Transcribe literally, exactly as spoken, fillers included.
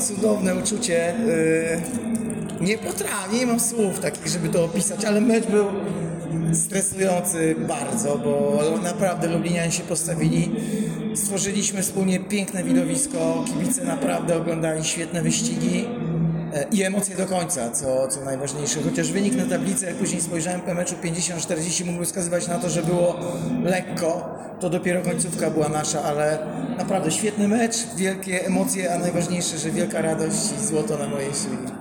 cudowne uczucie. Yy, nie potrafię, nie mam słów takich, żeby to opisać, ale mecz był stresujący bardzo, bo naprawdę Lublinianie się postawili. Stworzyliśmy wspólnie piękne widowisko, kibice naprawdę oglądali świetne wyścigi i emocje do końca, co, co najważniejsze. Chociaż wynik na tablicy, jak później spojrzałem po meczu pięćdziesiąt czterdzieści, mógłby wskazywać na to, że było lekko, to dopiero końcówka była nasza, ale naprawdę świetny mecz, wielkie emocje, a najważniejsze, że wielka radość i złoto na mojej szyi.